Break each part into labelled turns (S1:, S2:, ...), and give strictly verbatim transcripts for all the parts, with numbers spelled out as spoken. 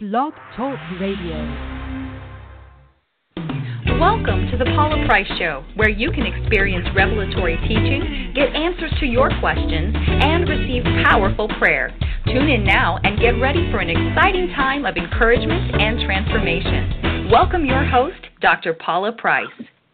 S1: Blog Talk Radio.
S2: Welcome to the Paula Price Show, where you can experience revelatory teaching, get answers to your questions, and receive powerful prayer. Tune in now and get ready for an exciting time of encouragement and transformation. Welcome your host, Doctor Paula Price.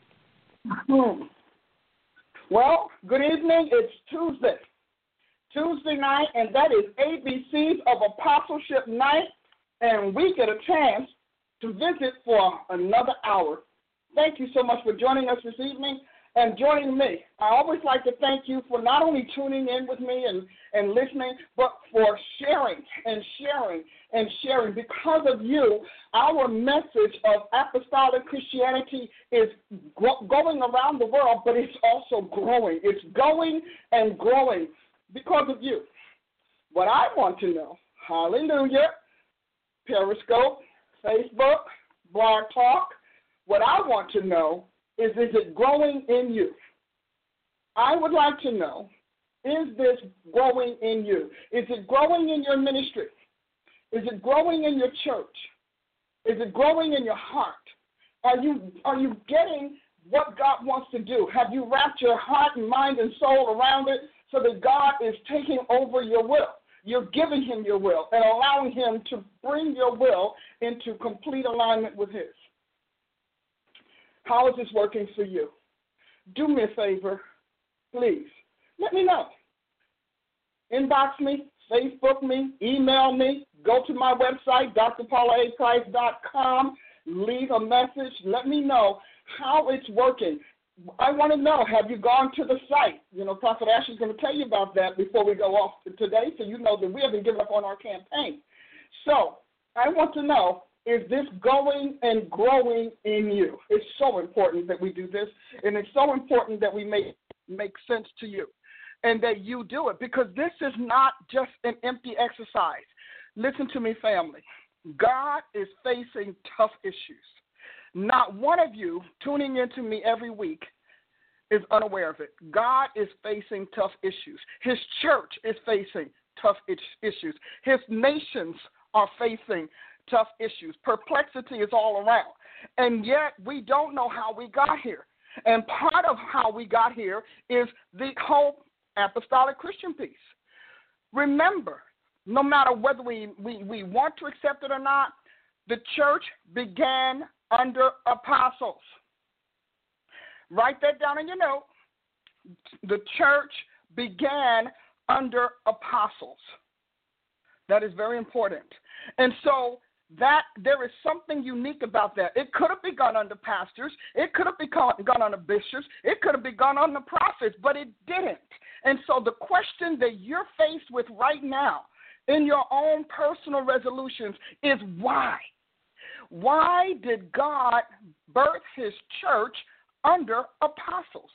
S3: Hmm. Well, good evening. It's Tuesday. Tuesday night, and that is A B Cs of Apostleship Night, and we get a chance to visit for another hour. Thank you so much for joining us this evening and joining me. I always like to thank you for not only tuning in with me and, and listening, but for sharing and sharing and sharing. Because of you, our message of apostolic Christianity is gro- going around the world, but it's also growing. It's going and growing because of you. What I want to know, hallelujah, Periscope, Facebook, Blog Talk, what I want to know is, is it growing in you? I would like to know, is this growing in you? Is it growing in your ministry? Is it growing in your church? Is it growing in your heart? Are you, are you getting what God wants to do? Have you wrapped your heart and mind and soul around it so that God is taking over your will? You're giving him your will and allowing him to bring your will into complete alignment with his. How is this working for you? Do me a favor, please. Let me know. Inbox me, Facebook me, email me, go to my website, d r paula a price dot com, leave a message. Let me know how it's working. I want to know, have you gone to the site? You know, Prophet Ashley's going to tell you about that before we go off today, so you know that we haven't given up on our campaign. So I want to know, is this going and growing in you? It's so important that we do this, and it's so important that we make make sense to you and that you do it, because this is not just an empty exercise. Listen to me, family. God is facing tough issues. Not one of you tuning into me every week is unaware of it. God is facing tough issues. His church is facing tough issues. His nations are facing tough issues. Perplexity is all around. And yet we don't know how we got here. And part of how we got here is the whole apostolic Christian piece. Remember, no matter whether we, we, we want to accept it or not, the church began under apostles. Write that down in your note. The church began under apostles. That is very important. And so that there is something unique about that. It could have begun under pastors. It could have begun under bishops. It could have begun under prophets, but it didn't. And so the question that you're faced with right now in your own personal resolutions is why? Why did God birth his church under apostles?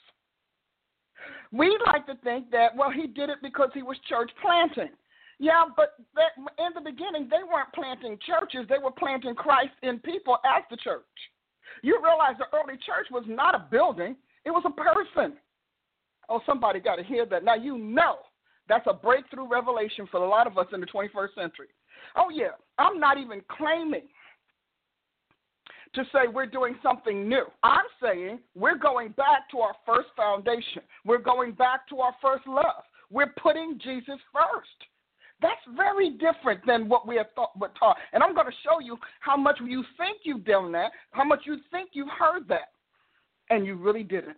S3: We like to think that, well, he did it because he was church planting. Yeah, but that, in the beginning, they weren't planting churches. They were planting Christ in people as the church. You realize the early church was not a building. It was a person. Oh, somebody got to hear that. Now, you know that's a breakthrough revelation for a lot of us in the twenty-first century. Oh, yeah, I'm not even claiming to say we're doing something new. I'm saying we're going back to our first foundation. We're going back to our first love. We're putting Jesus first. That's very different than what we have thought, but taught. And I'm going to show you how much you think you've done that, how much you think you've heard that, and you really didn't.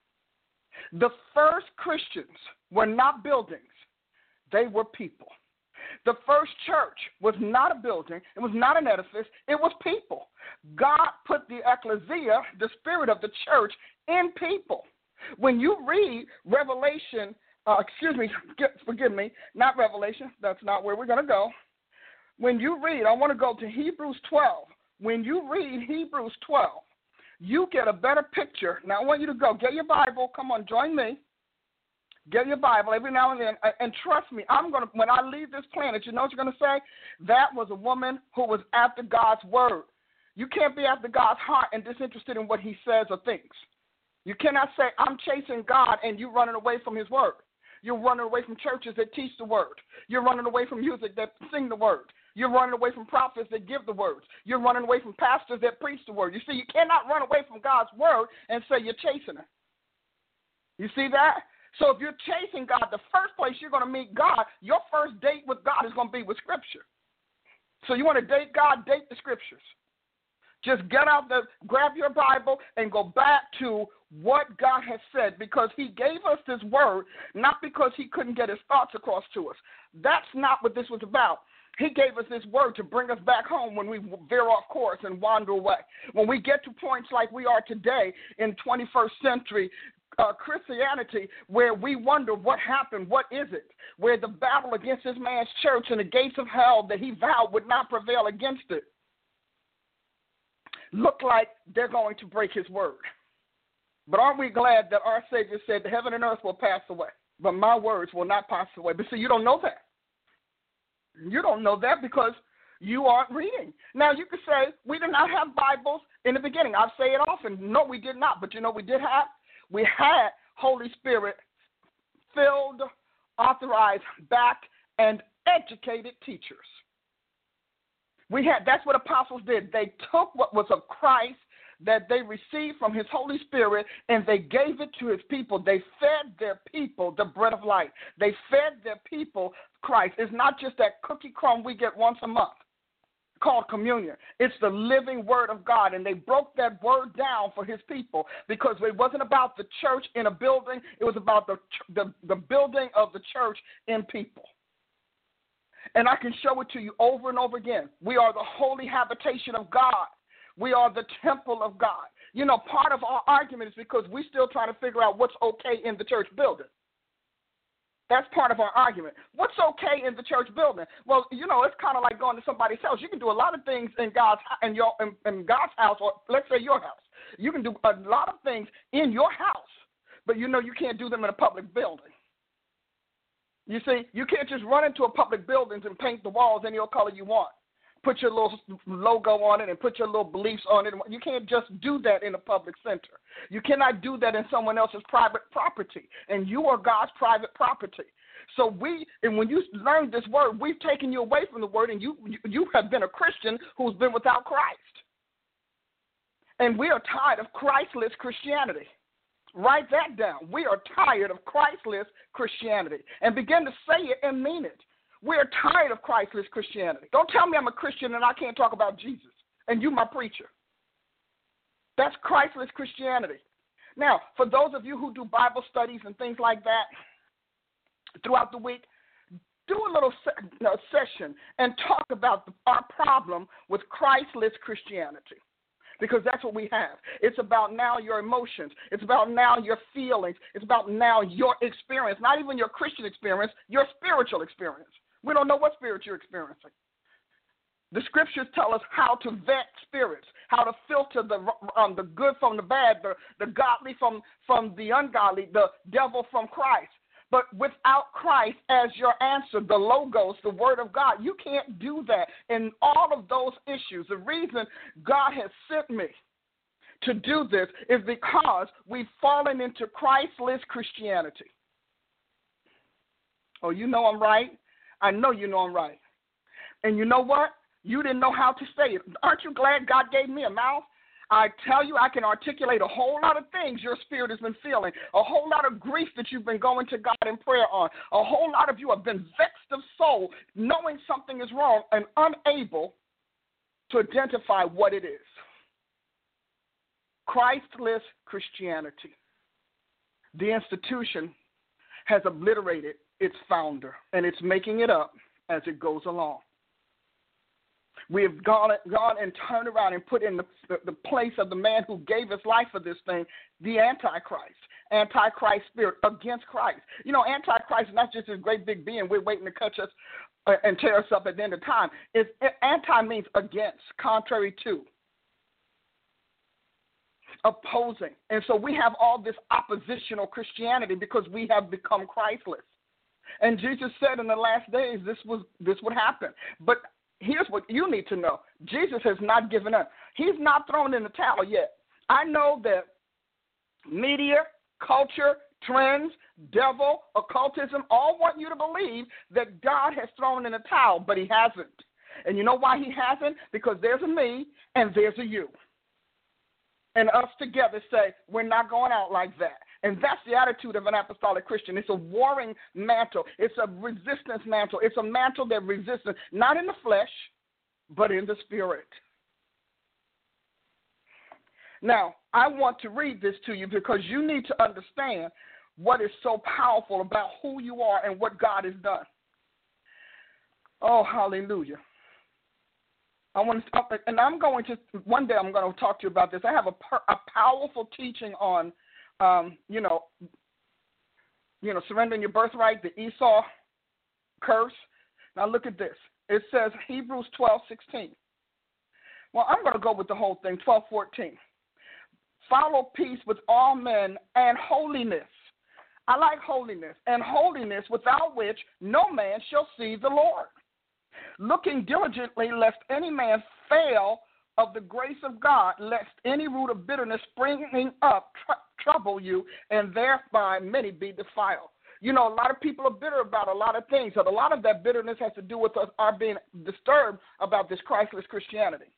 S3: The first Christians were not buildings. They were people. The first church was not a building. It was not an edifice. It was people. God put the ecclesia, the spirit of the church, in people. When you read Revelation, uh, excuse me, forgive me, not Revelation. That's not where we're going to go. When you read, I want to go to Hebrews twelve. When you read Hebrews twelve, you get a better picture. Now, I want you to go. Get your Bible. Come on, join me. Get your Bible every now and then, and trust me, I'm gonna. When I leave this planet, you know what you're gonna say? That was a woman who was after God's word. You can't be after God's heart and disinterested in what he says or thinks. You cannot say, I'm chasing God, and you running away from his word. You're running away from churches that teach the word. You're running away from music that sing the word. You're running away from prophets that give the words. You're running away from pastors that preach the word. You see, you cannot run away from God's word and say you're chasing it. You see that? So if you're chasing God, the first place you're going to meet God, your first date with God is going to be with Scripture. So you want to date God, date the Scriptures. Just get out there, grab your Bible, and go back to what God has said, because he gave us this word, not because he couldn't get his thoughts across to us. That's not what this was about. He gave us this word to bring us back home when we veer off course and wander away. When we get to points like we are today in twenty-first century uh, Christianity, where we wonder what happened, what is it, where the battle against this man's church and the gates of hell that he vowed would not prevail against it look like they're going to break his word. But aren't we glad that our Savior said, the heaven and earth will pass away, but my words will not pass away? But see, you don't know that. You don't know that because you aren't reading. Now, you could say, we did not have Bibles in the beginning. I say it often. No, we did not. But you know we did have? We had Holy Spirit filled, authorized, backed, and educated teachers. We had, that's what apostles did. They took what was of Christ that they received from his Holy Spirit, and they gave it to his people. They fed their people the bread of life. They fed their people Christ. It's not just that cookie crumb we get once a month called communion. It's the living word of God, and they broke that word down for his people because it wasn't about the church in a building. It was about the, the, the building of the church in people. And I can show it to you over and over again. We are the holy habitation of God. We are the temple of God. You know, part of our argument is because we're still trying to figure out what's okay in the church building. That's part of our argument. What's okay in the church building? Well, you know, it's kind of like going to somebody's house. You can do a lot of things in God's in your in, in God's house, or let's say your house. You can do a lot of things in your house, but you know you can't do them in a public building. You see, you can't just run into a public building and paint the walls any old color you want. Put your little logo on it and put your little beliefs on it. You can't just do that in a public center. You cannot do that in someone else's private property, and you are God's private property. So we, and when you learn this word, we've taken you away from the word, and you you have been a Christian who's been without Christ. And we are tired of Christless Christianity. Write that down. We are tired of Christless Christianity. And begin to say it and mean it. We're tired of Christless Christianity. Don't tell me I'm a Christian and I can't talk about Jesus, and you my preacher. That's Christless Christianity. Now, for those of you who do Bible studies and things like that throughout the week, do a little se- no, session and talk about the, our problem with Christless Christianity. Because that's what we have. It's about now your emotions. It's about now your feelings. It's about now your experience, not even your Christian experience, your spiritual experience. We don't know what spirit you're experiencing. The scriptures tell us how to vet spirits, how to filter the um, the good from the bad, the, the godly from, from the ungodly, the devil from Christ. But without Christ as your answer, the logos, the word of God, you can't do that in all of those issues. The reason God has sent me to do this is because we've fallen into Christless Christianity. Oh, you know I'm right? I know you know I'm right. And you know what? You didn't know how to say it. Aren't you glad God gave me a mouth? I tell you, I can articulate a whole lot of things your spirit has been feeling, a whole lot of grief that you've been going to God in prayer on. A whole lot of you have been vexed of soul, knowing something is wrong and unable to identify what it is. Christless Christianity. The institution has obliterated its founder, and it's making it up as it goes along. We have gone, gone and turned around and put in the, the, the place of the man who gave his life for this thing, the Antichrist, Antichrist spirit against Christ. You know, Antichrist is not just this great big being we're waiting to catch us uh, and tear us up at the end of time. It's, anti means against, contrary to, opposing. And so we have all this oppositional Christianity because we have become Christless. And Jesus said in the last days this was this would happen. But here's what you need to know. Jesus has not given up. He's not thrown in the towel yet. I know that media, culture, trends, devil, occultism all want you to believe that God has thrown in the towel, but he hasn't. And you know why he hasn't? Because there's a me and there's a you. And us together say, we're not going out like that. And that's the attitude of an apostolic Christian. It's a warring mantle. It's a resistance mantle. It's a mantle that resists, not in the flesh, but in the spirit. Now, I want to read this to you because you need to understand what is so powerful about who you are and what God has done. Oh, hallelujah. I want to, and I'm going to, one day I'm going to talk to you about this. I have a, a powerful teaching on, um, you know, you know, surrendering your birthright, the Esau curse. Now look at this. It says Hebrews twelve sixteen. Well, I'm going to go with the whole thing, twelve fourteen. Follow peace with all men and holiness. I like holiness. And holiness without which no man shall see the Lord. Looking diligently lest any man fail of the grace of God, lest any root of bitterness springing up tr- trouble you, and thereby many be defiled. You know, a lot of people are bitter about a lot of things, but a lot of that bitterness has to do with us our being disturbed about this Christless Christianity.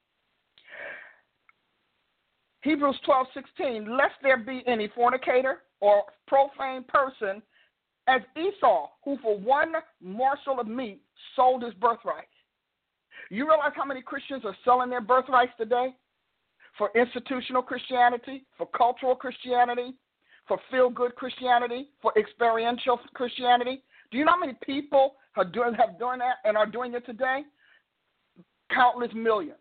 S3: Hebrews twelve sixteen, lest there be any fornicator or profane person as Esau, who for one morsel of meat sold his birthright. You realize how many Christians are selling their birthrights today? For institutional Christianity, for cultural Christianity, for feel-good Christianity, for experiential Christianity. Do you know how many people have doing, have done that and are doing it today? Countless millions.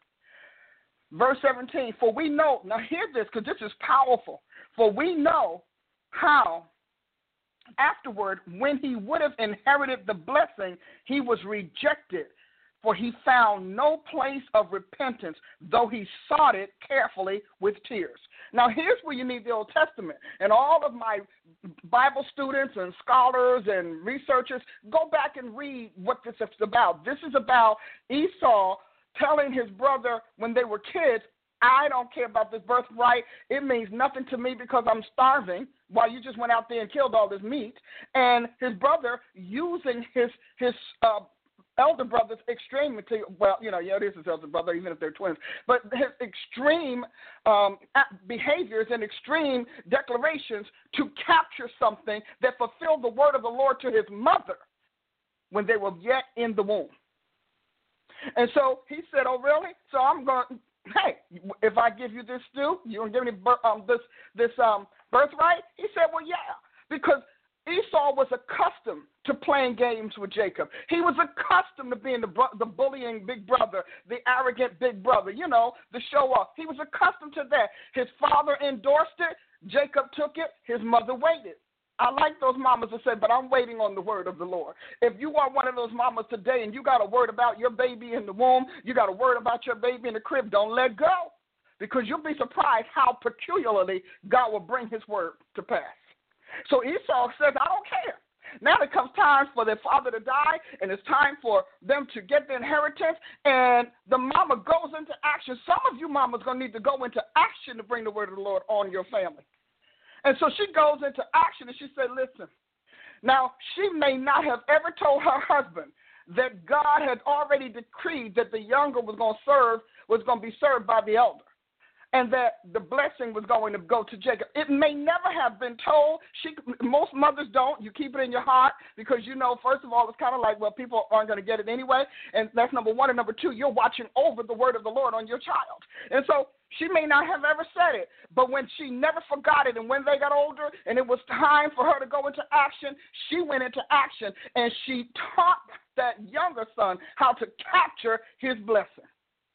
S3: Verse seventeen, for we know, now hear this because this is powerful. For we know how afterward, when he would have inherited the blessing, he was rejected, for he found no place of repentance, though he sought it carefully with tears. Now, here's where you need the Old Testament. And all of my Bible students and scholars and researchers, go back and read what this is about. This is about Esau telling his brother when they were kids, I don't care about this birthright. It means nothing to me because I'm starving while you just went out there and killed all this meat. And his brother using his his uh, elder brother's extremity, well, you know, yeah, it is his elder brother, even if they're twins, but his extreme um, behaviors and extreme declarations to capture something that fulfilled the word of the Lord to his mother when they were yet in the womb. And so he said, oh, really? So I'm going, hey, if I give you this stew, you're going to give me um, this this um, birthright? He said, well, yeah, because Esau was accustomed to playing games with Jacob. He was accustomed to being the, bro- the bullying big brother, the arrogant big brother, you know, the show off. He was accustomed to that. His father endorsed it. Jacob took it. His mother waited. I like those mamas that said, but I'm waiting on the word of the Lord. If you are one of those mamas today and you got a word about your baby in the womb, you got a word about your baby in the crib, don't let go, because you'll be surprised how peculiarly God will bring his word to pass. So Esau says, I don't care. Now it comes time for their father to die, and it's time for them to get the inheritance, and the mama goes into action. Some of you mamas going to need to go into action to bring the word of the Lord on your family. And so she goes into action, and she said, listen, now she may not have ever told her husband that God had already decreed that the younger was going to serve, was going to be served by the elder, and that the blessing was going to go to Jacob. It may never have been told. She, most mothers don't. You keep it in your heart because, you know, first of all, it's kind of like, well, people aren't going to get it anyway, and that's number one. And number two, you're watching over the word of the Lord on your child. And so she may not have ever said it, but when she never forgot it, and when they got older and it was time for her to go into action, she went into action, and she taught that younger son how to capture his blessing.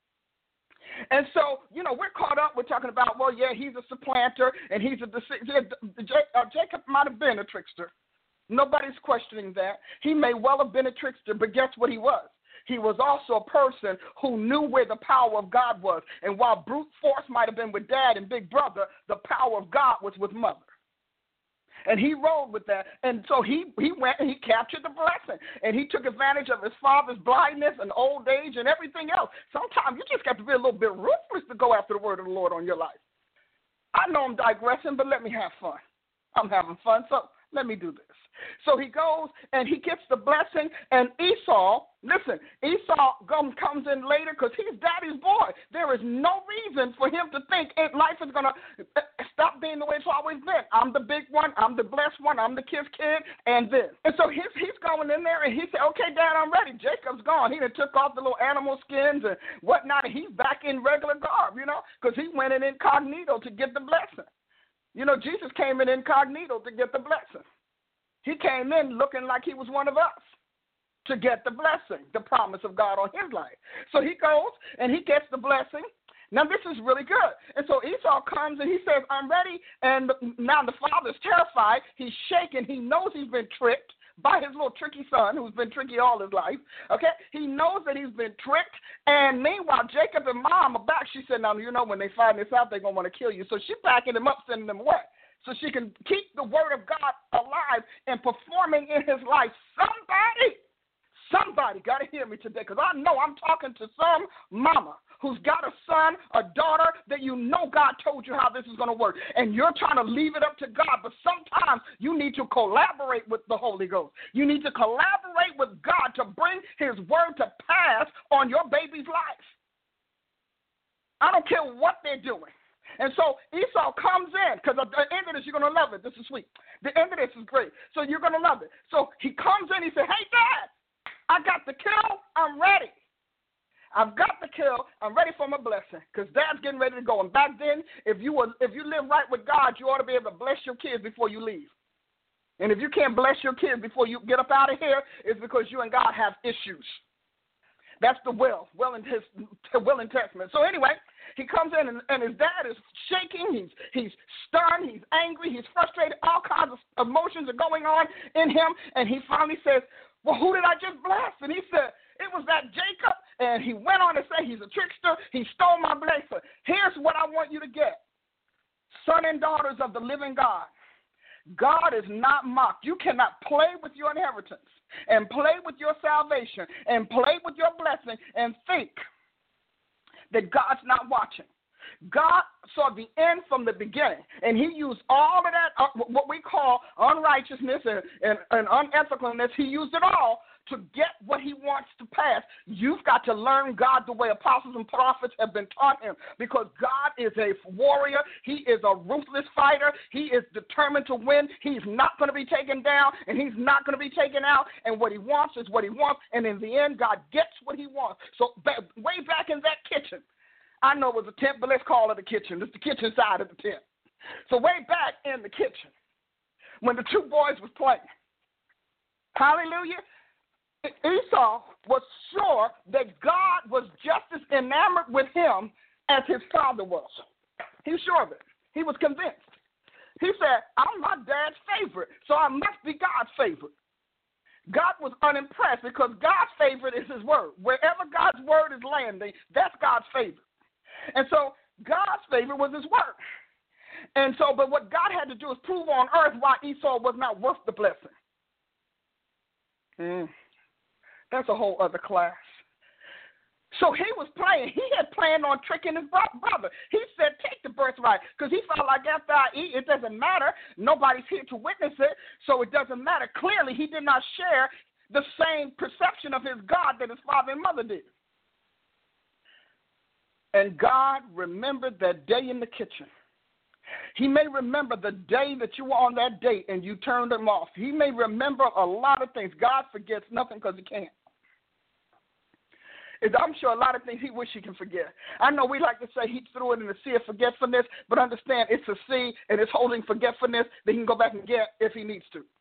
S3: And so, you know, we're caught up. We're talking about, well, yeah, he's a supplanter, and he's a deceiver. Jacob might have been a trickster. Nobody's questioning that. He may well have been a trickster, but guess what he was? He was also a person who knew where the power of God was. And while brute force might have been with dad and big brother, the power of God was with mother. And he rolled with that. And so he, he went and he captured the blessing. And he took advantage of his father's blindness and old age and everything else. Sometimes you just got to be a little bit ruthless to go after the word of the Lord on your life. I know I'm digressing, but let me have fun. I'm having fun. So Let me do this. So he goes and he gets the blessing, and Esau, listen, Esau comes in later because he's daddy's boy. There is no reason for him to think it, life is going to stop being the way it's always been. I'm the big one. I'm the blessed one. I'm the kid's kid, and this. And so he's, he's going in there, and he said, okay, Dad, I'm ready. Jacob's gone. He done took off the little animal skins and whatnot, and he's back in regular garb, you know, because he went in incognito to get the blessing. You know, Jesus came in incognito to get the blessing. He came in looking like he was one of us to get the blessing, the promise of God on his life. So he goes and he gets the blessing. Now, this is really good. And so Esau comes and he says, I'm ready. And now the father's terrified. He's shaken. He knows he's been tricked by his little tricky son who's been tricky all his life. Okay? He knows that he's been tricked. And meanwhile, Jacob and Mom are back. She said, now, you know, when they find this out, they're going to want to kill you. So she's packing him up, sending him away, so she can keep the word of God alive and performing in his life. Somebody, somebody got to hear me today, because I know I'm talking to some mama who's got a son, a daughter, that you know God told you how this is going to work, and you're trying to leave it up to God, but sometimes you need to collaborate with the Holy Ghost. You need to collaborate with God to bring his word to pass on your baby's life. I don't care what they're doing. And so Esau comes in, because at the end of this, you're going to love it. This is sweet. The end of this is great. So you're going to love it. So he comes in, he said, hey, Dad, I got the kill. I'm ready. I've got the kill. I'm ready for my blessing, because Dad's getting ready to go. And back then, if you was, if you live right with God, you ought to be able to bless your kids before you leave. And if you can't bless your kids before you get up out of here, it's because you and God have issues. That's the will, will and, his, will and testament. So anyway, he comes in, and, and his dad is shaking. He's he's stunned. He's angry. He's frustrated. All kinds of emotions are going on in him. And he finally says, well, who did I just bless? And he said, it was that Jacob. And he went on to say he's a trickster. He stole my blessing. Here's what I want you to get. Son and daughters of the living God, God is not mocked. You cannot play with your inheritance and play with your salvation and play with your blessing and think that God's not watching. God saw the end from the beginning, and he used all of that, uh, what we call unrighteousness and, and, and unethicalness. He used it all to get what he wants to pass. You've got to learn God the way apostles and prophets have been taught him, because God is a warrior. He is a ruthless fighter. He is determined to win. He's not going to be taken down, and he's not going to be taken out, and what he wants is what he wants, and in the end, God gets what he wants. So way back in that kitchen, I know it was a tent, but let's call it a kitchen. It's the kitchen side of the tent. So way back in the kitchen, when the two boys was playing, hallelujah, Esau was sure that God was just as enamored with him as his father was. He was sure of it. He was convinced. He said, I'm my dad's favorite, so I must be God's favorite. God was unimpressed, because God's favorite is his word. Wherever God's word is landing, that's God's favorite. And so God's favorite was his word. And so, but what God had to do is prove on earth why Esau was not worth the blessing. Mm. That's a whole other class. So he was playing. He had planned on tricking his brother. He said, take the birthright, because he felt like after I eat, it doesn't matter. Nobody's here to witness it, so it doesn't matter. Clearly, he did not share the same perception of his God that his father and mother did. And God remembered that day in the kitchen. He may remember the day that you were on that date and you turned him off. He may remember a lot of things. God forgets nothing because he can't. I'm sure a lot of things he wish he can forget. I know we like to say he threw it in the sea of forgetfulness, but understand it's a sea and it's holding forgetfulness that he can go back and get if he needs to.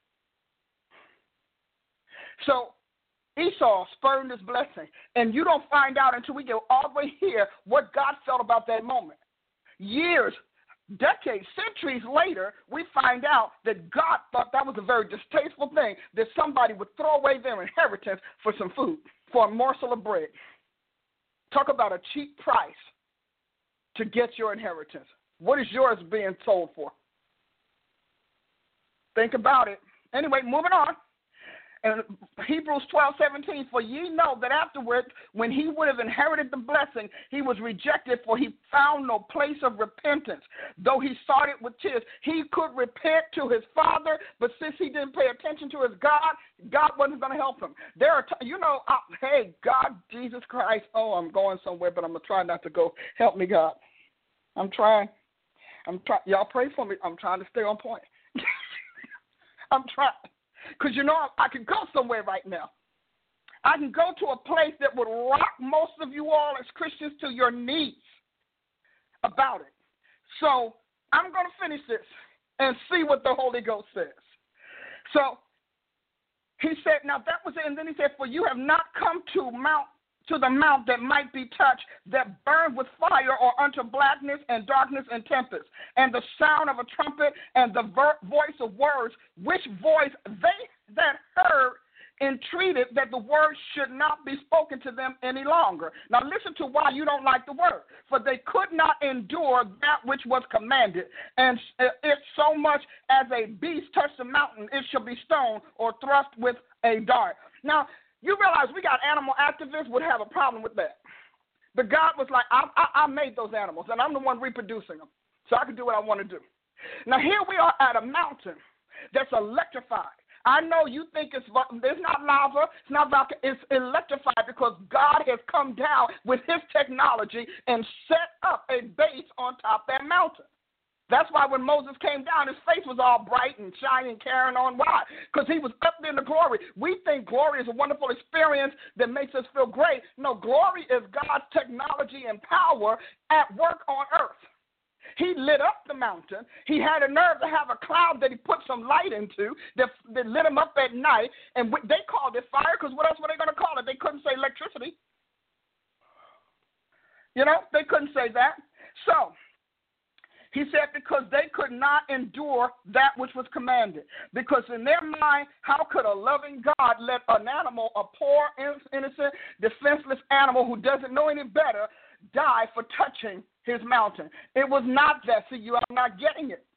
S3: So Esau spurned his blessing, and you don't find out until we get all the way here what God felt about that moment. Years, decades, centuries later, we find out that God thought that was a very distasteful thing, that somebody would throw away their inheritance for some food, for a morsel of bread. Talk about a cheap price to get your inheritance. What is yours being sold for? Think about it. Anyway, moving on. And Hebrews twelve seventeen, for ye know that afterward, when he would have inherited the blessing, he was rejected, for he found no place of repentance. Though he sought it with tears, he could repent to his father, but since he didn't pay attention to his God, God wasn't going to help him. There are, t- you know, I, hey, God, Jesus Christ, oh, I'm going somewhere, but I'm going to try not to go. Help me, God. I'm trying. I'm trying. Y'all pray for me. I'm trying to stay on point. I'm trying. Because, you know, I can go somewhere right now. I can go to a place that would rock most of you all as Christians to your knees about it. So I'm going to finish this and see what the Holy Ghost says. So he said, now that was it. And then he said, for you have not come to Mount to the mount that might be touched, that burned with fire, or unto blackness and darkness and tempest, and the sound of a trumpet and the ver- voice of words, which voice they that heard entreated that the word should not be spoken to them any longer. Now listen to why you don't like the word. For they could not endure that which was commanded. And if so much as a beast touch the mountain, it shall be stoned or thrust with a dart. Now, you realize we got animal activists would have a problem with that. But God was like, I, I, I made those animals, and I'm the one reproducing them, so I can do what I want to do. Now, here we are at a mountain that's electrified. I know you think it's, it's not lava, it's not vodka, it's electrified because God has come down with his technology and set up a base on top of that mountain. That's why when Moses came down, his face was all bright and shiny and carrying on. Why? Because he was up there in the glory. We think glory is a wonderful experience that makes us feel great. No, glory is God's technology and power at work on earth. He lit up the mountain. He had a nerve to have a cloud that he put some light into that, that lit him up at night. And they called it fire because what else were they going to call it? They couldn't say electricity. You know, they couldn't say that. So he said because they could not endure that which was commanded. Because in their mind, how could a loving God let an animal, a poor, innocent, defenseless animal who doesn't know any better, die for touching his mountain? It was not that. See, you are not getting it.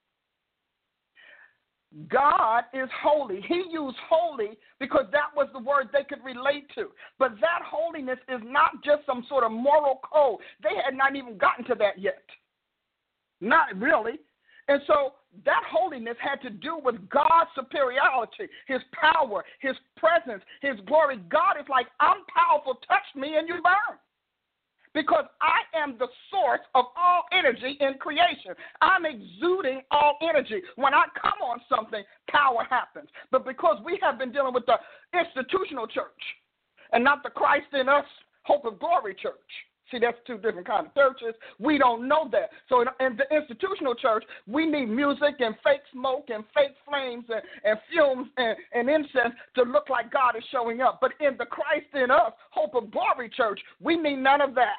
S3: God is holy. He used holy because that was the word they could relate to. But that holiness is not just some sort of moral code. They had not even gotten to that yet. Not really. And so that holiness had to do with God's superiority, his power, his presence, his glory. God is like, I'm powerful, touch me and you burn. Because I am the source of all energy in creation. I'm exuding all energy. When I come on something, power happens. But because we have been dealing with the institutional church and not the Christ in us, Hope of Glory church. See, that's two different kinds of churches. We don't know that. So in, in the institutional church, we need music and fake smoke and fake flames and, and fumes and, and incense to look like God is showing up. But in the Christ in us, Hope of Glory church, we need none of that.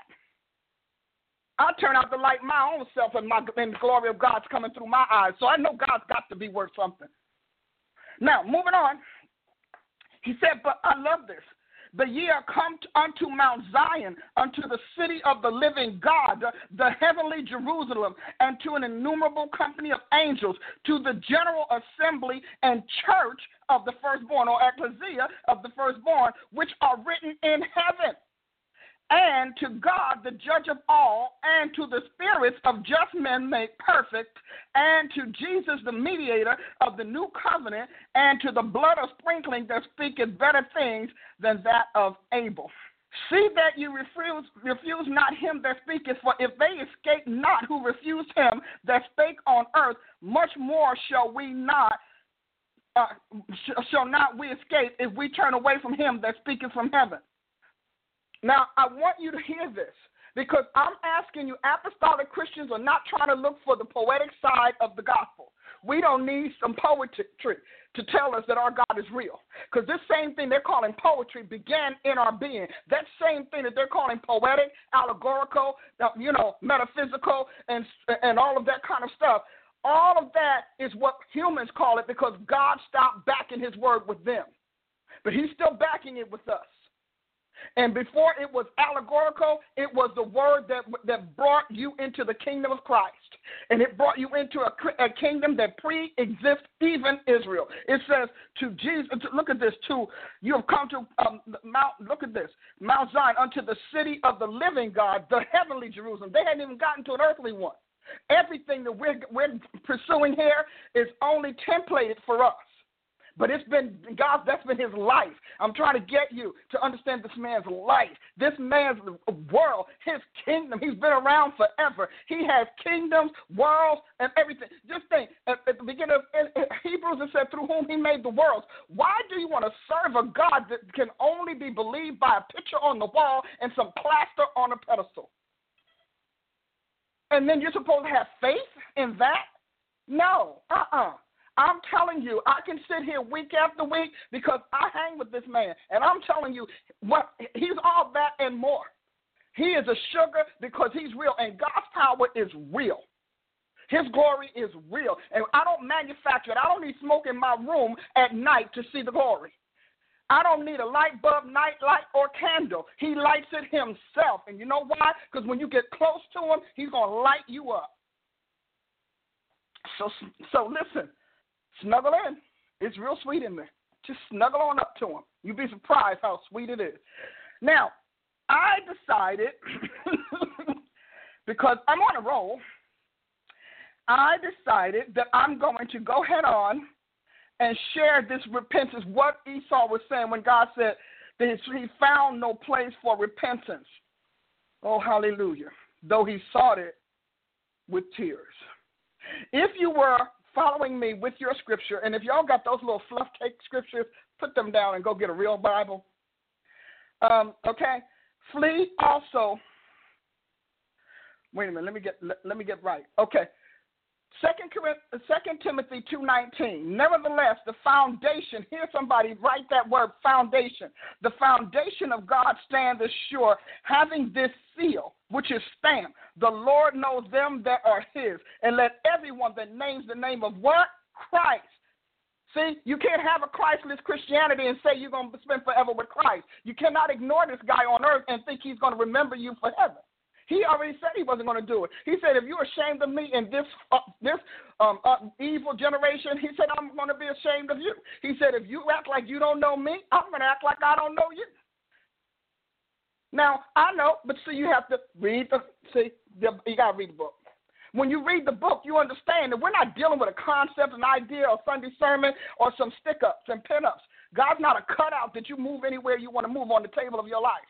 S3: I turn out the light my own self and, my, and the glory of God's coming through my eyes. So I know God's got to be worth something. Now, moving on. He said, but I love this. But ye are come unto Mount Zion, unto the city of the living God, the, the heavenly Jerusalem, and to an innumerable company of angels, to the general assembly and church of the firstborn, or ecclesia of the firstborn, which are written in heaven, and to God, the judge of all, and to the spirits of just men made perfect, and to Jesus, the mediator of the new covenant, and to the blood of sprinkling that speaketh better things than that of Abel. See that you refuse, refuse not him that speaketh, for if they escape not who refused him that spake on earth, much more shall we not, uh, sh- shall not we escape if we turn away from him that speaketh from heaven. Now, I want you to hear this, because I'm asking you, apostolic Christians are not trying to look for the poetic side of the gospel. We don't need some poetry to tell us that our God is real, because this same thing they're calling poetry began in our being. That same thing that they're calling poetic, allegorical, you know, metaphysical, and, and all of that kind of stuff, all of that is what humans call it because God stopped backing his word with them. But he's still backing it with us. And before it was allegorical, it was the word that that brought you into the kingdom of Christ. And it brought you into a, a kingdom that pre-exists even Israel. It says to Jesus, look at this, to you have come to um, Mount, look at this, Mount Zion, unto the city of the living God, the heavenly Jerusalem. They hadn't even gotten to an earthly one. Everything that we're, we're pursuing here is only templated for us. But it's been, God, that's been his life. I'm trying to get you to understand this man's life, this man's world, his kingdom. He's been around forever. He has kingdoms, worlds, and everything. Just think, at, at the beginning of Hebrews, it said, through whom he made the worlds. Why do you want to serve a God that can only be believed by a picture on the wall and some plaster on a pedestal? And then you're supposed to have faith in that? No, uh-uh. I'm telling you, I can sit here week after week because I hang with this man, and I'm telling you, what he's all that and more. He is a sugar because he's real, and God's power is real. His glory is real, and I don't manufacture it. I don't need smoke in my room at night to see the glory. I don't need a light bulb, night light, or candle. He lights it himself, and you know why? Because when you get close to him, he's going to light you up. So, so listen. Snuggle in. It's real sweet in there. Just snuggle on up to him. You'd be surprised how sweet it is. Now, I decided, because I'm on a roll, I decided that I'm going to go head on and share this repentance, what Esau was saying when God said that he found no place for repentance. Oh, hallelujah. Though he sought it with tears. If you were following me with your scripture, and if y'all got those little fluff cake scriptures, put them down and go get a real Bible. Um, okay, flee also. Wait a minute, let me get let, let me get right. Okay, Second Timothy two nineteen. Nevertheless, the foundation. Here's somebody write that word, foundation. The foundation of God stands assured, having this seal, which is stamped. The Lord knows them that are his. And let everyone that names the name of what? Christ. See, you can't have a Christless Christianity and say you're going to spend forever with Christ. You cannot ignore this guy on earth and think he's going to remember you forever. He already said he wasn't going to do it. He said, if you're ashamed of me in this uh, this um, uh, evil generation, he said, I'm going to be ashamed of you. He said, if you act like you don't know me, I'm going to act like I don't know you. Now, I know, but see, you have to read the, see, you got to read the book. When you read the book, you understand that we're not dealing with a concept, an idea, a Sunday sermon, or some stick-ups and pin-ups. God's not a cutout that you move anywhere you want to move on the table of your life.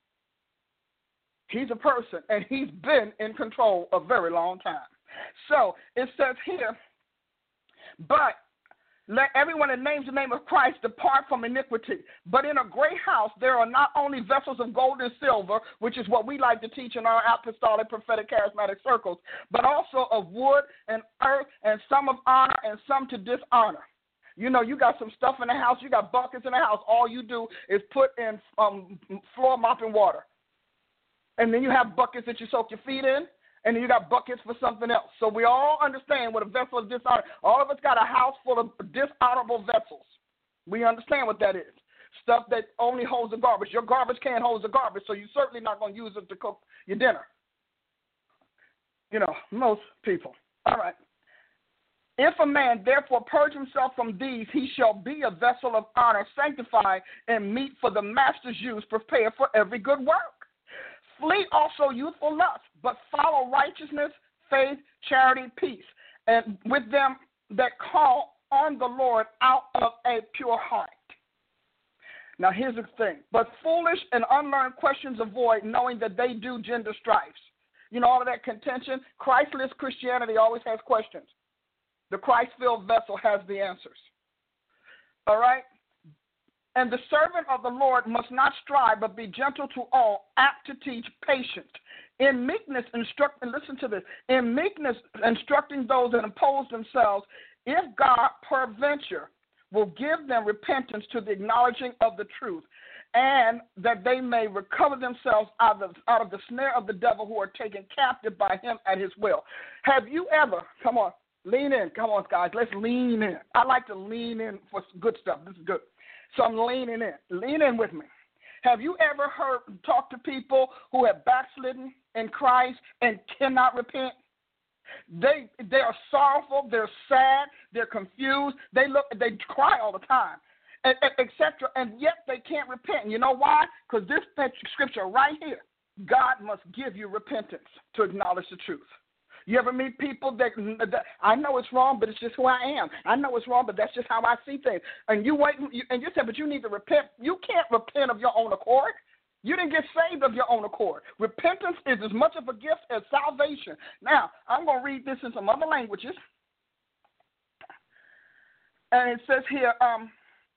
S3: He's a person, and he's been in control a very long time. So it says here, but let everyone that names the name of Christ depart from iniquity. But in a great house there are not only vessels of gold and silver, which is what we like to teach in our apostolic, prophetic, charismatic circles, but also of wood and earth, and some of honor and some to dishonor. You know, you got some stuff in the house, you got buckets in the house. All you do is put in um, floor mopping water. And then you have buckets that you soak your feet in, and then you got buckets for something else. So we all understand what a vessel of dishonor. All of us got a house full of dishonorable vessels. We understand what that is. Stuff that only holds the garbage. Your garbage can't hold the garbage, so you're certainly not going to use it to cook your dinner. You know, most people. All right. If a man therefore purge himself from these, he shall be a vessel of honor, sanctified and meet for the master's use, prepared for every good work. Flee also youthful lust, but follow righteousness, faith, charity, peace, and with them that call on the Lord out of a pure heart. Now here's the thing. But foolish and unlearned questions avoid, knowing that they do gender strifes. You know, all of that contention. Christless Christianity always has questions. The Christ-filled vessel has the answers. All right? And the servant of the Lord must not strive, but be gentle to all, apt to teach, patient. In meekness, instruct, and listen to this, in meekness, instructing those that impose themselves, if God peradventure will give them repentance to the acknowledging of the truth, and that they may recover themselves out of, out of the snare of the devil, who are taken captive by him at his will. Have you ever, come on, lean in, come on, guys, let's lean in. I like to lean in for good stuff. This is good. So I'm leaning in. Lean in with me. Have you ever heard, talk to people who have backslidden in Christ and cannot repent? They they are sorrowful, they're sad, they're confused, they look, they cry all the time, et cetera. And yet they can't repent. You know why? Because this scripture right here, God must give you repentance to acknowledge the truth. You ever meet people that, that I know it's wrong, but it's just who I am. I know it's wrong, but that's just how I see things. And you wait, and you say, but you need to repent. You can't repent of your own accord. You didn't get saved of your own accord. Repentance is as much of a gift as salvation. Now, I'm going to read this in some other languages. And it says here, um,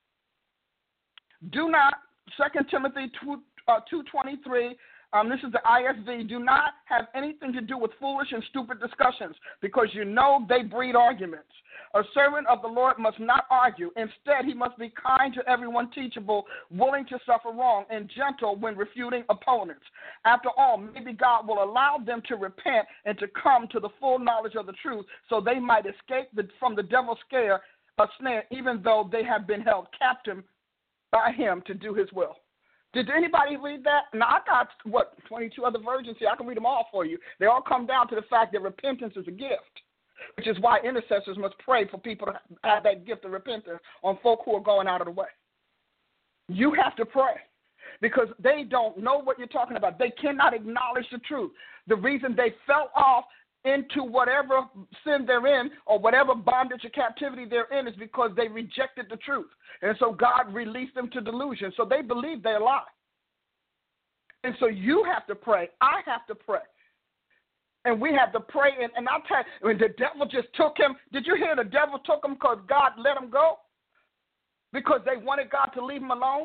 S3: do not, Second Timothy two twenty-three, um, this is the I S V, do not have anything to do with foolish and stupid discussions, because you know they breed arguments. A servant of the Lord must not argue. Instead, he must be kind to everyone, teachable, willing to suffer wrong, and gentle when refuting opponents. After all, maybe God will allow them to repent and to come to the full knowledge of the truth, so they might escape the, from the devil's scare, a snare, even though they have been held captive by him to do his will. Did anybody read that? Now, I got, what, twenty-two other versions here. I can read them all for you. They all come down to the fact that repentance is a gift, which is why intercessors must pray for people to have that gift of repentance on folk who are going out of the way. You have to pray because they don't know what you're talking about. They cannot acknowledge the truth. The reason they fell off into whatever sin they're in or whatever bondage or captivity they're in is because they rejected the truth. And so God released them to delusion. So they believe they're lying. And so you have to pray. I have to pray. And we have to pray. And, and I'll tell you, when the devil just took him, did you hear the devil took him because God let him go? Because they wanted God to leave him alone?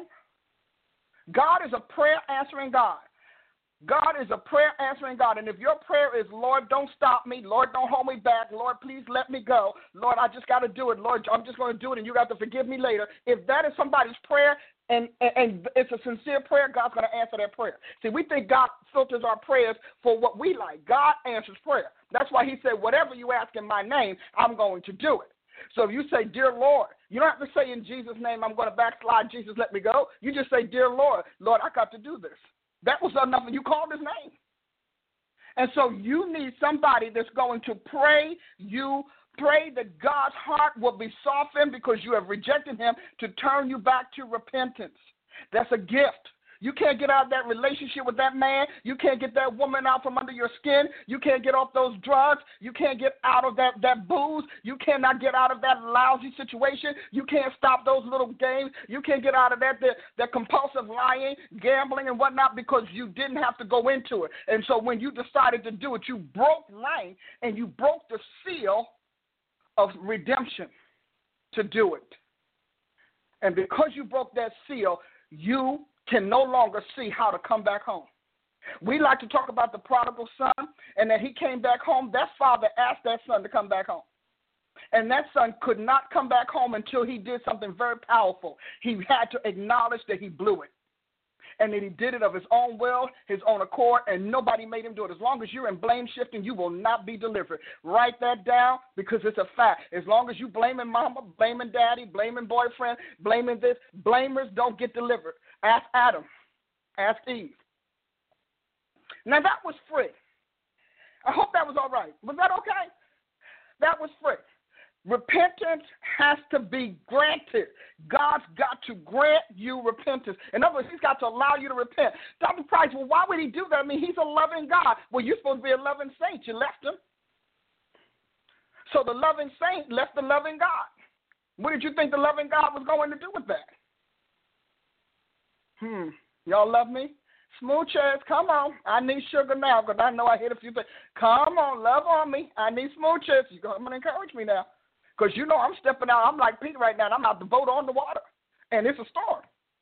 S3: God is a prayer answering God. God is a prayer answering God. And if your prayer is, Lord, don't stop me. Lord, don't hold me back. Lord, please let me go. Lord, I just got to do it. Lord, I'm just going to do it and you got to forgive me later. If that is somebody's prayer and, and, and it's a sincere prayer, God's going to answer that prayer. See, we think God filters our prayers for what we like. God answers prayer. That's why he said, whatever you ask in my name, I'm going to do it. So if you say, dear Lord, you don't have to say in Jesus' name, I'm going to backslide, Jesus, let me go. You just say, dear Lord, Lord, I got to do this. That was enough, and you called his name. And so you need somebody that's going to pray you, pray that God's heart will be softened because you have rejected him to turn you back to repentance. That's a gift. You can't get out of that relationship with that man. You can't get that woman out from under your skin. You can't get off those drugs. You can't get out of that, that booze. You cannot get out of that lousy situation. You can't stop those little games. You can't get out of that, that, that compulsive lying, gambling, and whatnot because you didn't have to go into it. And so when you decided to do it, you broke line and you broke the seal of redemption to do it. And because you broke that seal, you can no longer see how to come back home. We like to talk about the prodigal son and that he came back home. That father asked that son to come back home. And that son could not come back home until he did something very powerful. He had to acknowledge that he blew it. And that he did it of his own will, his own accord, and nobody made him do it. As long as you're in blame shifting, you will not be delivered. Write that down because it's a fact. As long as you blaming mama, blaming daddy, blaming boyfriend, blaming this, blamers don't get delivered. Ask Adam. Ask Eve. Now, that was free. I hope that was all right. Was that okay? That was free. Repentance has to be granted. God's got to grant you repentance. In other words, he's got to allow you to repent. Doctor Price, well, why would he do that? I mean, he's a loving God. Well, you're supposed to be a loving saint. You left him. So the loving saint left the loving God. What did you think the loving God was going to do with that? Hmm. Y'all love me? Smoochers, come on. I need sugar now because I know I hit a few things. Come on, love on me. I need smoochers. You're going to encourage me now. Because you know I'm stepping out. I'm like Pete right now. I'm out to boat on the water. And it's a storm.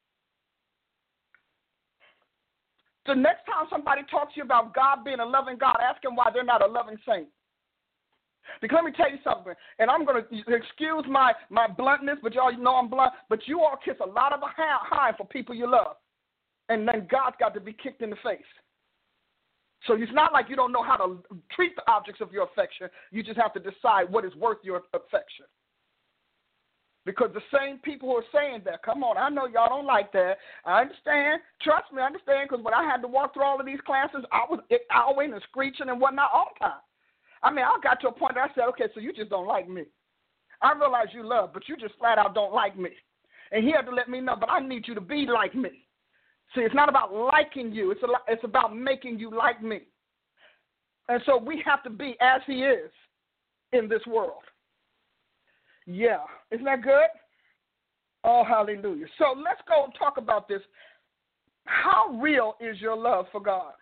S3: The next time somebody talks to you about God being a loving God, ask them why they're not a loving saint. Because let me tell you something, and I'm going to excuse my, my bluntness, but y'all know I'm blunt, but you all kiss a lot of a high for people you love. And then God's got to be kicked in the face. So it's not like you don't know how to treat the objects of your affection. You just have to decide what is worth your affection. Because the same people who are saying that, come on, I know y'all don't like that. I understand. Trust me, I understand, because when I had to walk through all of these classes, I was owling and screeching and whatnot all the time. I mean, I got to a point that I said, okay, so you just don't like me. I realize you love, but you just flat out don't like me. And he had to let me know, but I need you to be like me. See, it's not about liking you. It's, a, it's about making you like me. And so we have to be as he is in this world. Yeah. Isn't that good? Oh, hallelujah. So let's go and talk about this. How real is your love for God?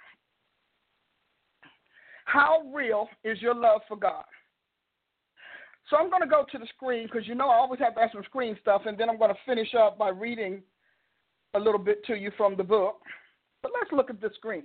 S3: How real is your love for God? So I'm going to go to the screen because, you know, I always have to have some screen stuff, and then I'm going to finish up by reading a little bit to you from the book. But let's look at the screen.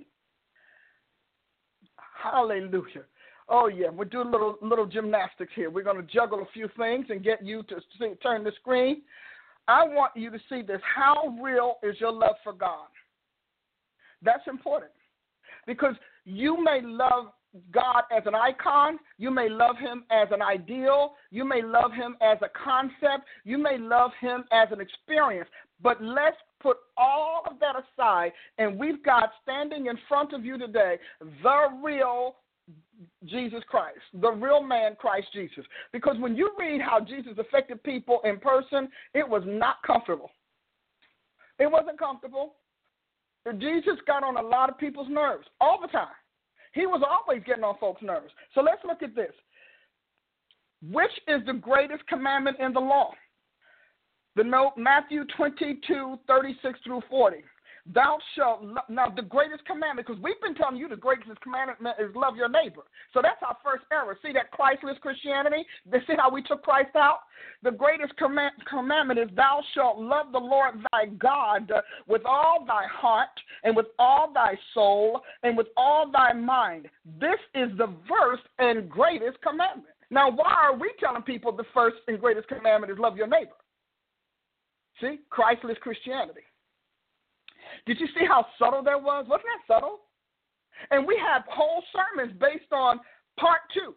S3: Hallelujah. Oh, yeah, we're doing a little, little gymnastics here. We're going to juggle a few things and get you to see, turn the screen. I want you to see this. How real is your love for God? That's important because you may love God as an icon. You may love him as an ideal. You may love him as a concept. You may love him as an experience. But let's put all of that aside, and we've got standing in front of you today the real Jesus Christ, the real man Christ Jesus. Because when you read how Jesus affected people in person, it was not comfortable. It wasn't comfortable. Jesus got on a lot of people's nerves all the time. He was always getting on folks' nerves. So let's look at this. Which is the greatest commandment in the law? The note, Matthew twenty-two, thirty-six through forty. Thou shalt love. Now, the greatest commandment, because we've been telling you the greatest commandment is love your neighbor. So that's our first error. See that Christless Christianity? See how we took Christ out? The greatest command, commandment is thou shalt love the Lord thy God with all thy heart and with all thy soul and with all thy mind. This is the first and greatest commandment. Now, why are we telling people the first and greatest commandment is love your neighbor? See, Christless Christianity. Did you see how subtle that was? Wasn't that subtle? And we have whole sermons based on part two,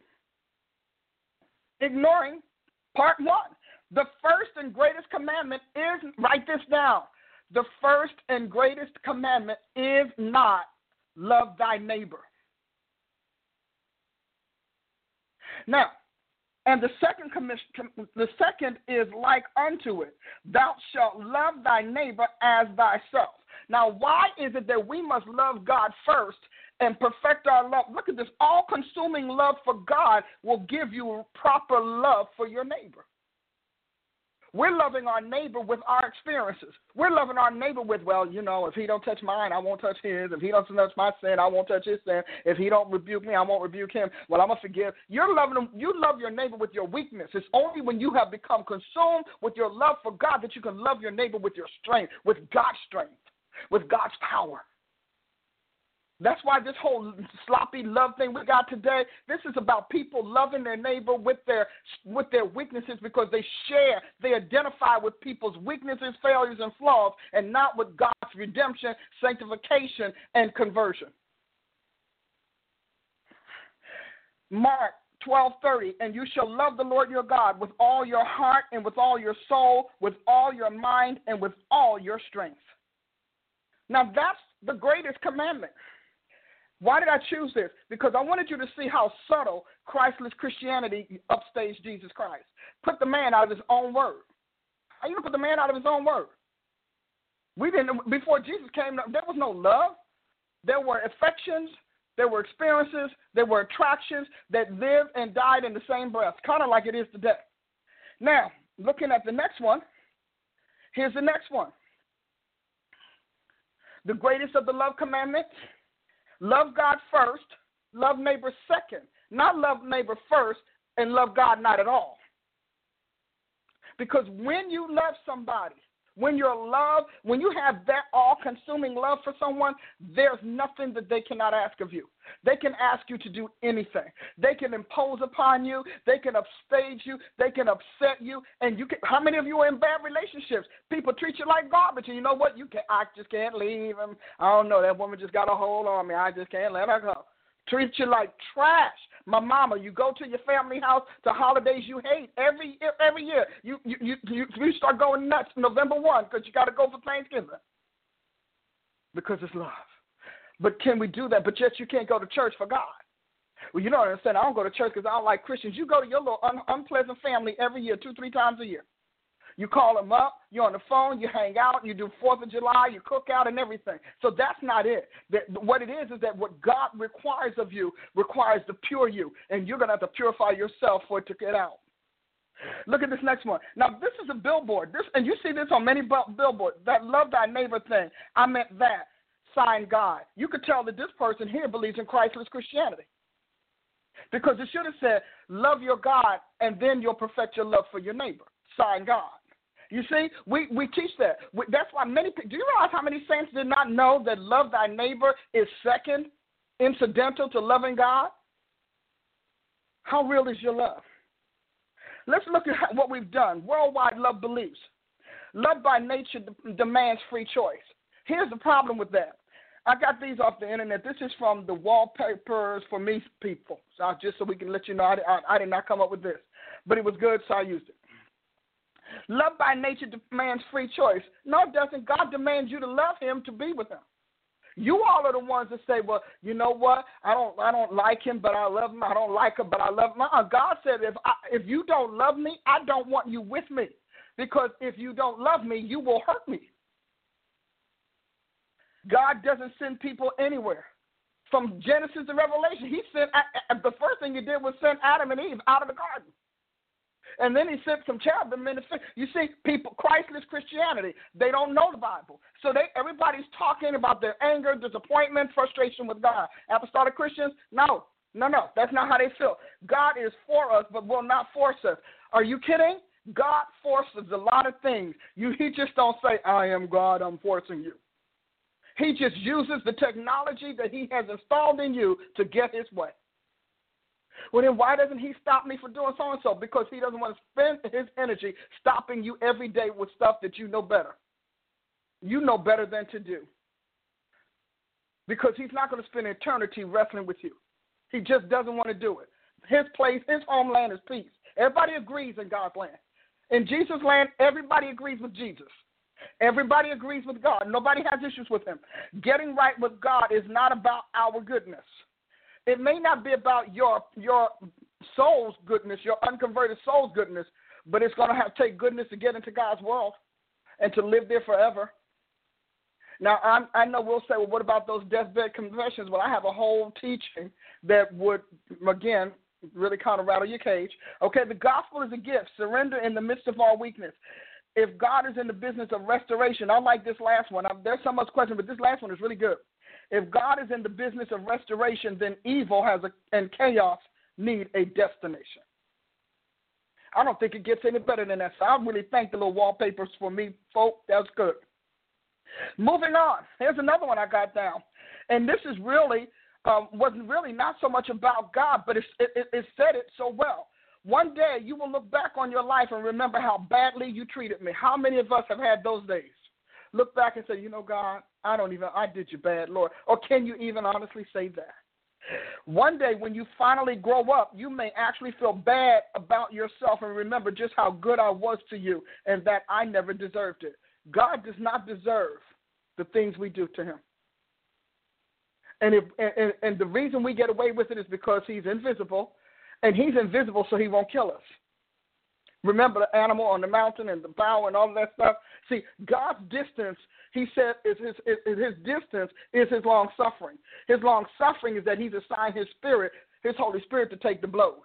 S3: ignoring part one. The first and greatest commandment is, write this down, the first and greatest commandment is not love thy neighbor. Now, and the second commission, the second is like unto it. Thou shalt love thy neighbor as thyself. Now, why is it that we must love God first and perfect our love? Look at this. All-consuming love for God will give you proper love for your neighbor. We're loving our neighbor with our experiences. We're loving our neighbor with, well, you know, if he don't touch mine, I won't touch his. If he doesn't touch my sin, I won't touch his sin. If he don't rebuke me, I won't rebuke him. Well, I'm going to forgive. You're loving him. You love your neighbor with your weakness. It's only when you have become consumed with your love for God that you can love your neighbor with your strength, with God's strength, with God's power. That's why this whole sloppy love thing we got today, this is about people loving their neighbor with their with their weaknesses because they share, they identify with people's weaknesses, failures, and flaws, and not with God's redemption, sanctification, and conversion. Mark twelve thirty, and you shall love the Lord your God with all your heart and with all your soul, with all your mind, and with all your strength. Now, that's the greatest commandment. Why did I choose this? Because I wanted you to see how subtle Christless Christianity upstaged Jesus Christ. Put the man out of his own word. How you going to put the man out of his own word? We didn't, before Jesus came, there was no love. There were affections. There were experiences. There were attractions that lived and died in the same breath, kind of like it is today. Now, looking at the next one, here's the next one. The greatest of the love commandments. Love God first, love neighbor second. Not love neighbor first and love God not at all. Because when you love somebody, when you're love, when you have that all-consuming love for someone, there's nothing that they cannot ask of you. They can ask you to do anything. They can impose upon you. They can upstage you. They can upset you. And you can, how many of you are in bad relationships? People treat you like garbage, and you know what? You can I just can't leave them. I don't know. That woman just got a hold on me. I just can't let her go. Treat you like trash. My mama, you go to your family house to holidays you hate every every year. You you you, you, you start going nuts November first because you got to go for Thanksgiving because it's love. But can we do that? But yet you can't go to church for God. Well, you don't understand. I don't go to church because I don't like Christians. You go to your little un- unpleasant family every year, two, three times a year. You call them up, you're on the phone, you hang out, you do fourth of July, you cook out and everything. So that's not it. That, what it is is that what God requires of you requires the pure you, and you're going to have to purify yourself for it to get out. Look at this next one. Now, this is a billboard, This, and you see this on many billboards, that love thy neighbor thing. I meant that, sign God. You could tell that this person here believes in Christless Christianity because it should have said, love your God, and then you'll perfect your love for your neighbor, sign God. You see, we, we teach that. We, that's why many people, do you realize how many saints did not know that love thy neighbor is second, incidental to loving God? How real is your love? Let's look at what we've done. Worldwide love beliefs. Love by nature de- demands free choice. Here's the problem with that. I got these off the internet. This is from the Wallpapers for Me people. So just so we can let you know, I, I, I did not come up with this. But it was good, so I used it. Love by nature demands free choice. No, it doesn't. God demands you to love him to be with him. You all are the ones that say, well, you know what? I don't I don't like him, but I love him. I don't like him, but I love him. Uh-uh. God said, if I, if you don't love me, I don't want you with me. Because if you don't love me, you will hurt me. God doesn't send people anywhere. From Genesis to Revelation, he sent, the first thing he did was send Adam and Eve out of the garden. And then he sent some cherubim in the fish. You see, people, Christless Christianity, they don't know the Bible. So they everybody's talking about their anger, disappointment, frustration with God. Apostolic Christians, no, no, no. That's not how they feel. God is for us, but will not force us. Are you kidding? God forces a lot of things. You, he just don't say, I am God, I'm forcing you. He just uses the technology that he has installed in you to get his way. Well, then why doesn't he stop me from doing so-and-so? Because he doesn't want to spend his energy stopping you every day with stuff that you know better. You know better than to do. Because he's not going to spend eternity wrestling with you. He just doesn't want to do it. His place, his homeland is peace. Everybody agrees in God's land. In Jesus' land, everybody agrees with Jesus. Everybody agrees with God. Nobody has issues with him. Getting right with God is not about our goodness. It may not be about your your soul's goodness, your unconverted soul's goodness, but it's going to have to take goodness to get into God's world and to live there forever. Now, I'm, I know we'll say, well, what about those deathbed confessions? Well, I have a whole teaching that would, again, really kind of rattle your cage. Okay, the gospel is a gift. Surrender in the midst of our weakness. If God is in the business of restoration, I like this last one. I'm, there's so much question, but this last one is really good. If God is in the business of restoration, then evil has a, and chaos need a destination. I don't think it gets any better than that. So I really thank the little Wallpapers for Me folk. That's good. Moving on. Here's another one I got down. And this is really, um, wasn't really not so much about God, but it, it, it said it so well. One day you will look back on your life and remember how badly you treated me. How many of us have had those days? Look back and say, you know, God, I don't even, I did you bad, Lord. Or can you even honestly say that? One day when you finally grow up, you may actually feel bad about yourself and remember just how good I was to you and that I never deserved it. God does not deserve the things we do to him. And, if, and, and the reason we get away with it is because he's invisible, and he's invisible so he won't kill us. Remember the animal on the mountain and the bow and all that stuff? See, God's distance, he said, is his, is his distance is his long suffering. His long suffering is that he's assigned his spirit, his Holy Spirit, to take the blows.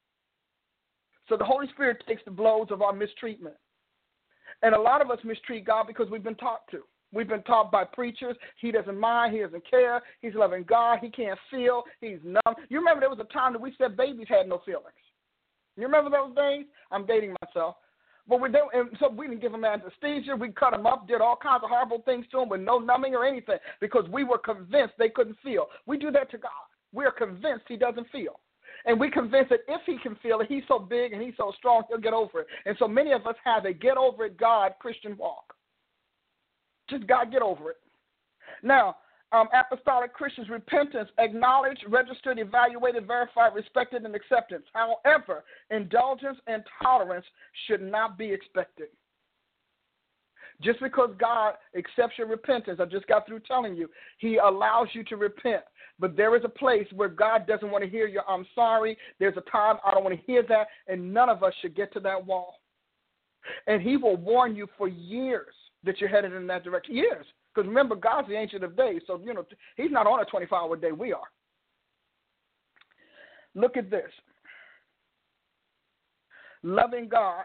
S3: So the Holy Spirit takes the blows of our mistreatment. And a lot of us mistreat God because we've been taught to. We've been taught by preachers, he doesn't mind, he doesn't care, he's loving God, he can't feel, he's numb. You remember there was a time that we said babies had no feelings. You remember those days? I'm dating myself. But we didn't, and so we didn't give them anesthesia. We cut them up, did all kinds of horrible things to them with no numbing or anything because we were convinced they couldn't feel. We do that to God. We are convinced he doesn't feel. And we convinced that if he can feel it, he's so big and he's so strong, he'll get over it. And so many of us have a get over it God Christian walk. Just God, get over it. Now, um, apostolic Christians, repentance, acknowledged, registered, evaluated, verified, respected, and acceptance. However, indulgence and tolerance should not be expected. Just because God accepts your repentance, I just got through telling you, he allows you to repent. But there is a place where God doesn't want to hear your I'm sorry. There's a time I don't want to hear that, and none of us should get to that wall. And he will warn you for years that you're headed in that direction. Years. Because remember, God's the Ancient of Days, so, you know, he's not on a twenty-four hour day. We are. Look at this. Loving God,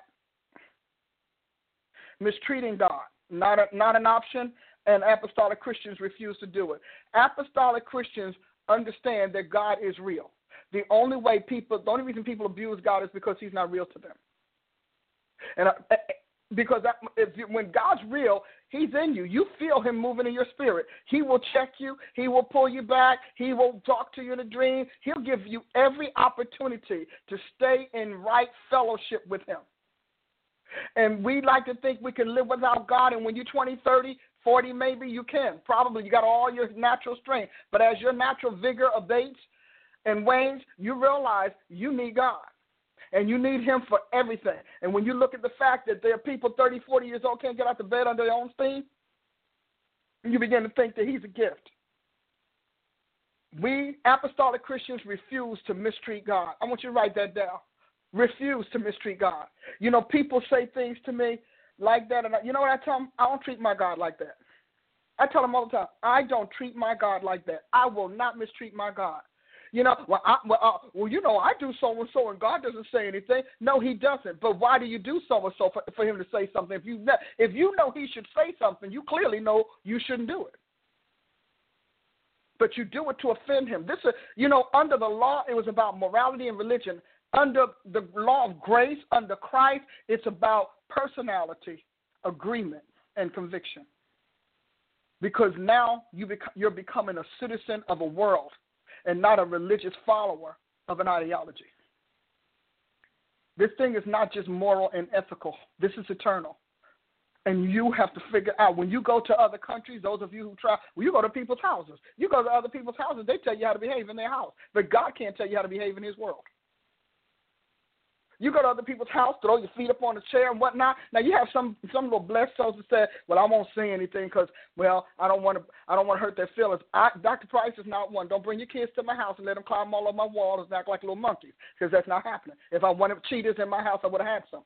S3: mistreating God, not a, not an option, and apostolic Christians refuse to do it. Apostolic Christians understand that God is real. The only way people, the only reason people abuse God is because he's not real to them. And uh, because that, if you, when God's real, he's in you. You feel him moving in your spirit. He will check you. He will pull you back. He will talk to you in a dream. He'll give you every opportunity to stay in right fellowship with him. And we like to think we can live without God, and when you're twenty, thirty, forty, maybe you can. Probably you got all your natural strength. But as your natural vigor abates and wanes, you realize you need God. And you need him for everything. And when you look at the fact that there are people thirty, forty years old can't get out of bed under their own steam, you begin to think that he's a gift. We apostolic Christians refuse to mistreat God. I want you to write that down. Refuse to mistreat God. You know, people say things to me like that, and I, you know what I tell them? I don't treat my God like that. I tell them all the time, I don't treat my God like that. I will not mistreat my God. You know, well, I, well, uh, well, you know, I do so-and-so, and God doesn't say anything. No, he doesn't. But why do you do so-and-so for, for him to say something? If you, if you know he should say something, you clearly know you shouldn't do it. But you do it to offend him. This is, you know, under the law, it was about morality and religion. Under the law of grace, under Christ, it's about personality, agreement, and conviction. Because now you bec- you're becoming a citizen of a world and not a religious follower of an ideology. This thing is not just moral and ethical. This is eternal. And you have to figure out, when you go to other countries, those of you who try, well, you go to people's houses. You go to other people's houses, they tell you how to behave in their house. But God can't tell you how to behave in his world. You go to other people's house, throw your feet up on the chair and whatnot. Now you have some some little blessed souls that say, "Well, I won't say anything because, well, I don't want to I don't want to hurt their feelings." I, Doctor Price is not one. Don't bring your kids to my house and let them climb all over my walls and act like little monkeys, because that's not happening. If I wanted cheetahs in my house, I would have had some.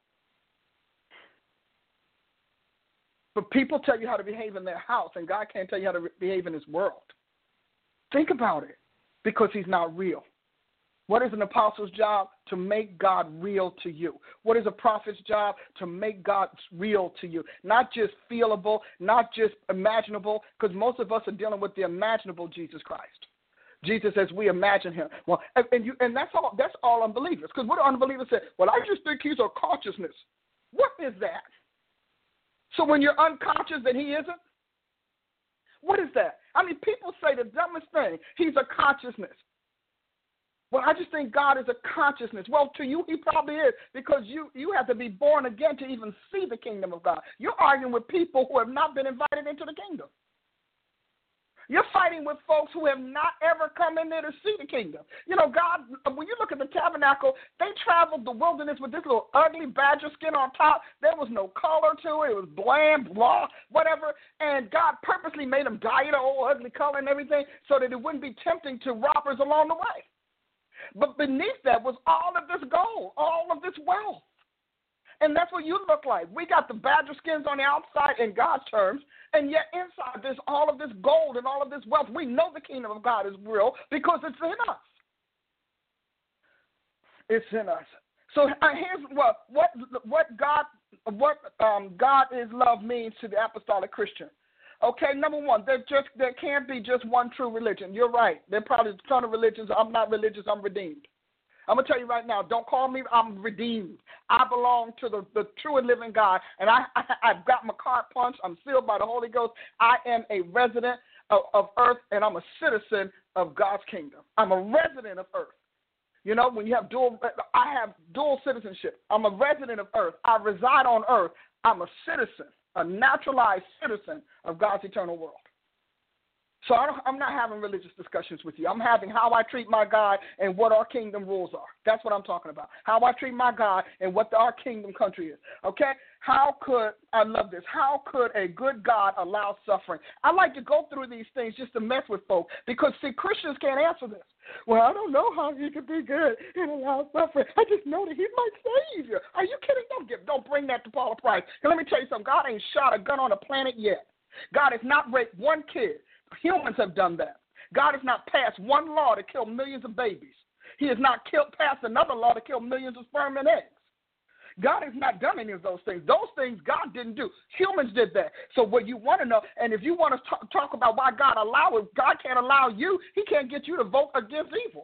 S3: But people tell you how to behave in their house, and God can't tell you how to behave in his world. Think about it, because he's not real. What is an apostle's job? To make God real to you. What is a prophet's job? To make God real to you. Not just feelable, not just imaginable, because most of us are dealing with the imaginable Jesus Christ. Jesus as we imagine him. Well, and, and, you, and that's all That's all unbelievers. Because what do unbelievers say? Well, I just think he's a consciousness. What is that? So when you're unconscious that he isn't? What is that? I mean, people say the dumbest thing. He's a consciousness. Well, I just think God is a consciousness. Well, to you, he probably is, because you, you have to be born again to even see the kingdom of God. You're arguing with people who have not been invited into the kingdom. You're fighting with folks who have not ever come in there to see the kingdom. You know, God, when you look at the tabernacle, they traveled the wilderness with this little ugly badger skin on top. There was no color to it. It was bland, blah, whatever. And God purposely made them dye it an old ugly color and everything so that it wouldn't be tempting to robbers along the way. But beneath that was all of this gold, all of this wealth. And that's what you look like. We got the badger skins on the outside in God's terms, and yet inside there's all of this gold and all of this wealth. We know the kingdom of God is real because it's in us. It's in us. So uh, here's what what what God what um, God is love means to the apostolic Christian. Okay, number one, there just there can't be just one true religion. You're right. There are probably a ton of religions. I'm not religious. I'm redeemed. I'm going to tell you right now, don't call me, I'm redeemed. I belong to the, the true and living God, and I, I, I've got my card punched. I'm sealed by the Holy Ghost. I am a resident of, of earth, and I'm a citizen of God's kingdom. I'm a resident of earth. You know, when you have dual, I have dual citizenship. I'm a resident of earth. I reside on earth. I'm a citizen, a naturalized citizen of God's eternal world. So I don't, I'm not having religious discussions with you. I'm having how I treat my God and what our kingdom rules are. That's what I'm talking about. How I treat my God and what the, our kingdom country is. Okay? How could, I love this, how could a good God allow suffering? I like to go through these things just to mess with folks because, see, Christians can't answer this. Well, I don't know how he could be good and allow suffering. I just know that he's my Savior. Are you kidding? Don't, get, don't bring that to Paula Price. And let me tell you something. God ain't shot a gun on the planet yet. God has not raped one kid. Humans have done that. God has not passed one law to kill millions of babies. He has not killed, passed another law to kill millions of sperm and eggs. God has not done any of those things. Those things God didn't do. Humans did that. So what you want to know, and if you want to talk, talk about why God allowed it, God can't allow you. He can't get you to vote against evil.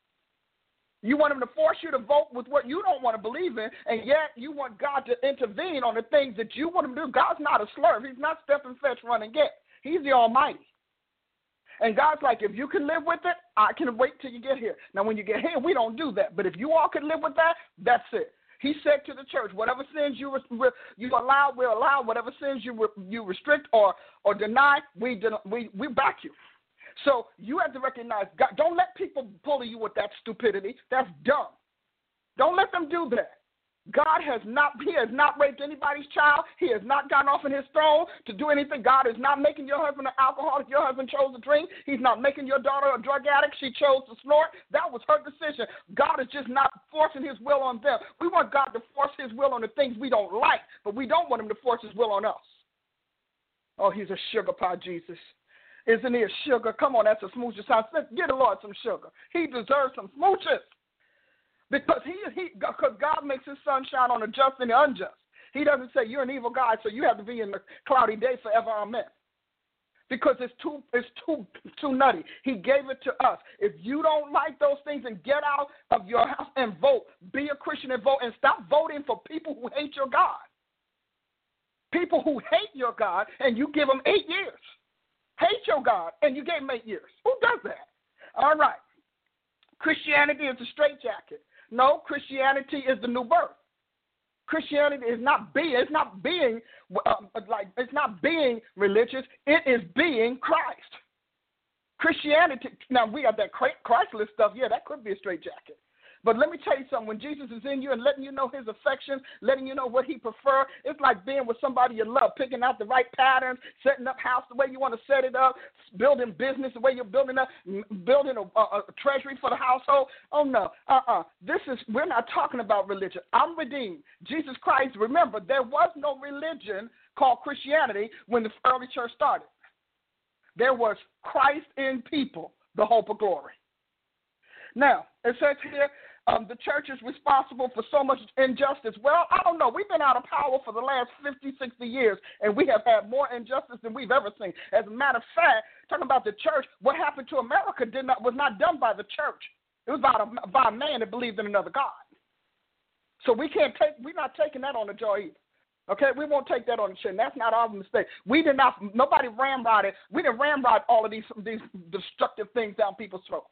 S3: You want him to force you to vote with what you don't want to believe in, and yet you want God to intervene on the things that you want him to do. God's not a slurve. He's not step and fetch, run and get. He's the Almighty. And God's like, if you can live with it, I can wait till you get here. Now, when you get here, we don't do that. But if you all can live with that, that's it. He said to the church, whatever sins you re- you allow, we'll allow. Whatever sins you re- you restrict or or deny, we den- we we back you. So you have to recognize God. Don't let people bully you with that stupidity. That's dumb. Don't let them do that. God has not, he has not raped anybody's child. He has not gotten off in his throne to do anything. God is not making your husband an alcoholic. Your husband chose to drink. He's not making your daughter a drug addict. She chose to snort. That was her decision. God is just not forcing his will on them. We want God to force his will on the things we don't like, but we don't want him to force his will on us. Oh, he's a sugar pie, Jesus. Isn't he a sugar? Come on, that's a smoocher sound. Get the Lord some sugar. He deserves some smooches. Because he, he, because God makes his sun shine on the just and the unjust. He doesn't say you're an evil God, so you have to be in the cloudy day forever. Amen. Because it's too, it's too, too nutty. He gave it to us. If you don't like those things, and get out of your house and vote. Be a Christian and vote, and stop voting for people who hate your God. People who hate your God, and you give them eight years. Hate your God, and you gave them eight years. Who does that? All right. Christianity is a straitjacket. No, Christianity is the new birth. Christianity is not being, it's not being um, like, it's not being religious. It is being Christ. Christianity, now we have that Christless stuff. Yeah, that could be a straitjacket. But let me tell you something. When Jesus is in you and letting you know his affection, letting you know what he prefers, it's like being with somebody you love, picking out the right patterns, setting up house the way you want to set it up, building business the way you're building up, building a, a, a treasury for the household. Oh, no. Uh-uh. This is, we're not talking about religion. I'm redeemed. Jesus Christ, remember, there was no religion called Christianity when the early church started. There was Christ in people, the hope of glory. Now, it says here, um, the church is responsible for so much injustice. Well, I don't know. We've been out of power for the last fifty, sixty years, and we have had more injustice than we've ever seen. As a matter of fact, talking about the church, what happened to America did not was not done by the church. It was by a, by a man that believed in another God. So we can't take, we're not taking that on the jaw either. Okay, we won't take that on the chin. That's not our mistake. We did not, nobody ramrodded, we didn't ramrod all of these, these destructive things down people's throats.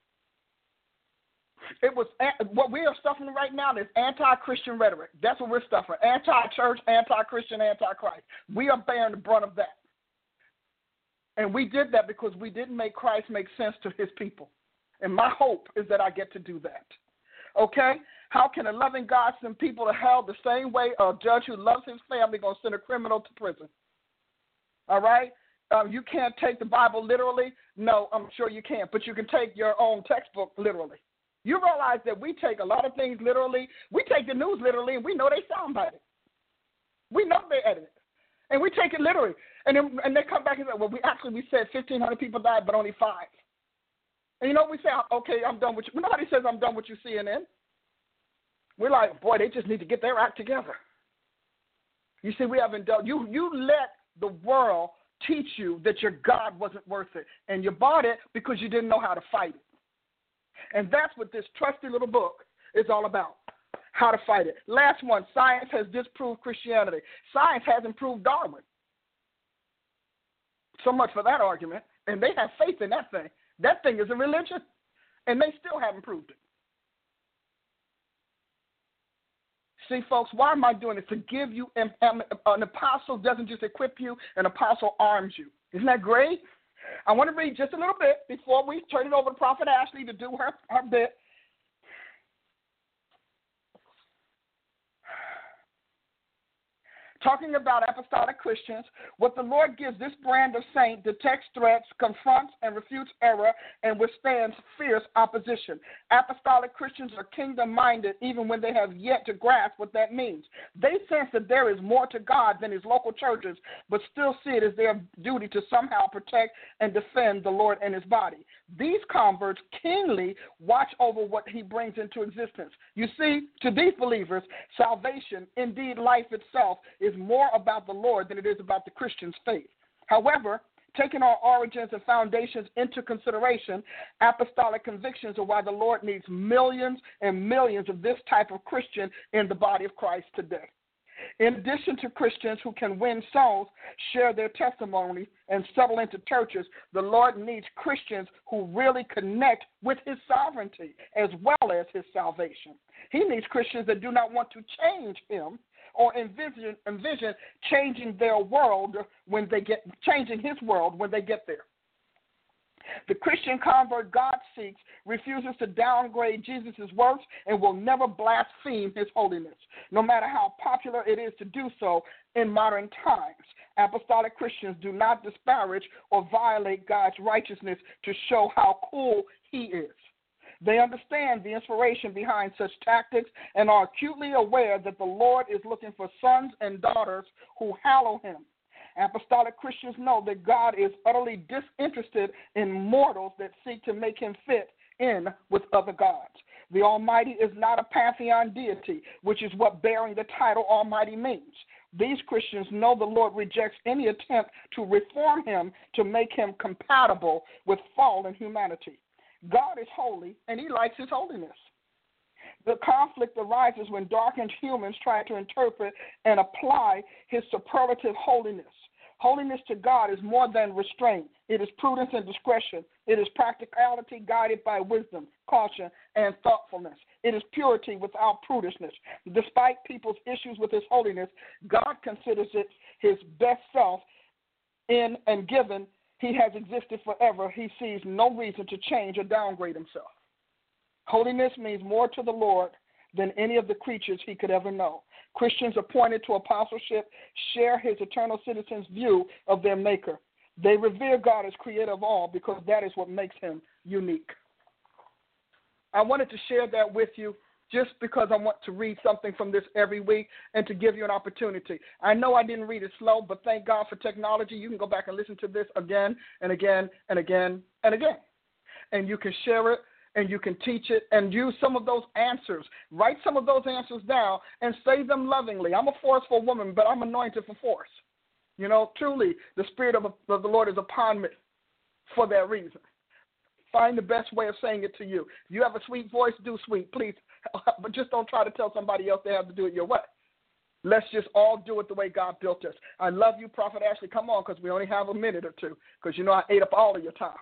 S3: It was what we are suffering right now is anti-Christian rhetoric. That's what we're suffering. Anti-church, anti-Christian, anti-Christ. We are bearing the brunt of that. And we did that because we didn't make Christ make sense to his people. And my hope is that I get to do that. Okay? How can a loving God send people to hell the same way a judge who loves his family going to send a criminal to prison? All right? Um, you can't take the Bible literally. No, I'm sure you can't. But you can take your own textbook literally. You realize that we take a lot of things literally. We take the news literally, and we know they soundbite it. We know they edit it. And we take it literally. And then and they come back and say, well, we actually we said fifteen hundred people died, but only five. And you know, we say, okay, I'm done with you. Nobody says I'm done with you, C N N. We're like, boy, they just need to get their act together. You see, we haven't done, you, you let the world teach you that your God wasn't worth it. And you bought it because you didn't know how to fight it. And that's what this trusty little book is all about, how to fight it. Last one, science has disproved Christianity. Science hasn't proved Darwin. So much for that argument. And they have faith in that thing. That thing is a religion, and they still haven't proved it. See, folks, why am I doing this? To give you, an, an apostle doesn't just equip you, an apostle arms you. Isn't that great? I want to read just a little bit before we turn it over to Prophet Ashley to do her, her bit. Talking about apostolic Christians, what the Lord gives this brand of saint detects threats, confronts and refutes error, and withstands fierce opposition. Apostolic Christians are kingdom-minded even when they have yet to grasp what that means. They sense that there is more to God than his local churches, but still see it as their duty to somehow protect and defend the Lord and his body. These converts keenly watch over what he brings into existence. You see, to these believers, salvation, indeed life itself, is more about the Lord than it is about the Christian's faith. However, taking our origins and foundations into consideration, apostolic convictions are why the Lord needs millions and millions of this type of Christian in the body of Christ today. In addition to Christians who can win souls, share their testimony, and settle into churches, the Lord needs Christians who really connect with his sovereignty as well as his salvation. He needs Christians that do not want to change him or envision, envision changing their world when they get, changing his world when they get there. The Christian convert God seeks refuses to downgrade Jesus' works and will never blaspheme his holiness, no matter how popular it is to do so in modern times. Apostolic Christians do not disparage or violate God's righteousness to show how cool he is. They understand the inspiration behind such tactics and are acutely aware that the Lord is looking for sons and daughters who hallow him. Apostolic Christians know that God is utterly disinterested in mortals that seek to make him fit in with other gods. The Almighty is not a pantheon deity, which is what bearing the title Almighty means. These Christians know the Lord rejects any attempt to reform him to make him compatible with fallen humanity. God is holy, and he likes his holiness. The conflict arises when darkened humans try to interpret and apply his superlative holiness. Holiness to God is more than restraint. It is prudence and discretion. It is practicality guided by wisdom, caution, and thoughtfulness. It is purity without prudishness. Despite people's issues with his holiness, God considers it his best self in and given he has existed forever. He sees no reason to change or downgrade himself. Holiness means more to the Lord than any of the creatures he could ever know. Christians appointed to apostleship share his eternal citizens' view of their Maker. They revere God as creator of all because that is what makes him unique. I wanted to share that with you just because I want to read something from this every week and to give you an opportunity. I know I didn't read it slow, but thank God for technology. You can go back and listen to this again and again and again and again. And you can share it and you can teach it and use some of those answers. Write some of those answers down and say them lovingly. I'm a forceful woman, but I'm anointed for force. You know, truly, the Spirit of, of the Lord is upon me for that reason. Find the best way of saying it to you. If you have a sweet voice, do sweet, please. But just don't try to tell somebody else they have to do it your way. Let's just all do it the way God built us. I love you, Prophet Ashley. Come on, because we only have a minute or two, because you know I ate up all of your time.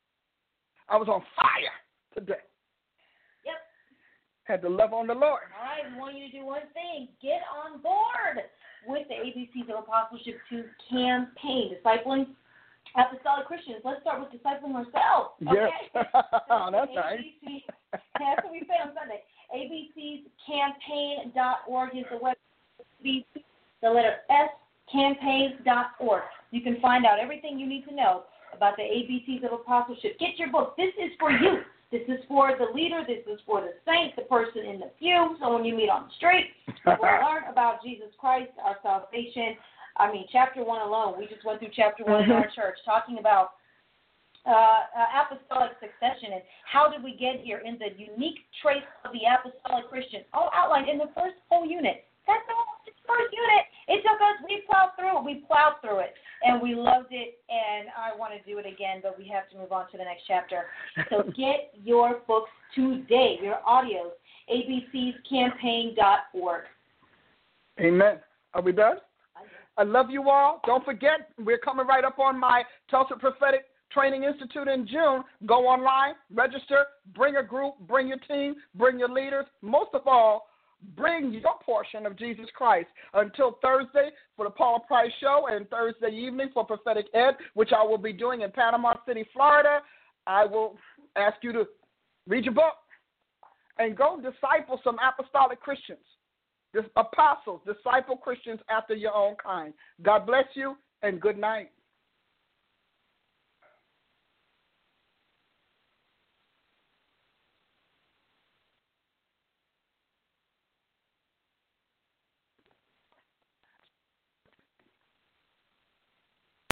S3: I was on fire today.
S1: Yep.
S3: Had to love on the Lord.
S1: All right, I want you to do one thing. Get on board with the A B Cs of Apostleship two campaign, Discipling Apostolic Christians. Let's start with discipling ourselves. Okay?
S3: Yes.
S1: So
S3: that's
S1: A B C,
S3: nice.
S1: That's what we say on Sunday. A B Cs campaign dot org is the website. The letter S, campaigns dot org. You can find out everything you need to know about the A B Cs of Apostleship. Get your book. This is for you. This is for the leader. This is for the saint, the person in the pew, someone you meet on the street. We'll learn about Jesus Christ, our salvation. I mean, chapter one alone. We just went through chapter one in our church talking about uh, uh, apostolic succession and how did we get here in the unique traits of the apostolic Christian, all outlined in the first whole unit. That's all. It's the first unit. It took us, we plowed through it. We plowed through it, and we loved it, and I want to do it again, but we have to move on to the next chapter. So get your books today, your audios, A B Cs campaign dot org.
S3: Amen. Are we done? I love you all. Don't forget, we're coming right up on my Tulsa Prophetic Training Institute in June. Go online, register, bring a group, bring your team, bring your leaders. Most of all, bring your portion of Jesus Christ. Until Thursday for the Paula Price Show and Thursday evening for Prophetic Ed, which I will be doing in Panama City, Florida, I will ask you to read your book and go disciple some apostolic Christians, apostles, disciple Christians after your own kind. God bless you and good night.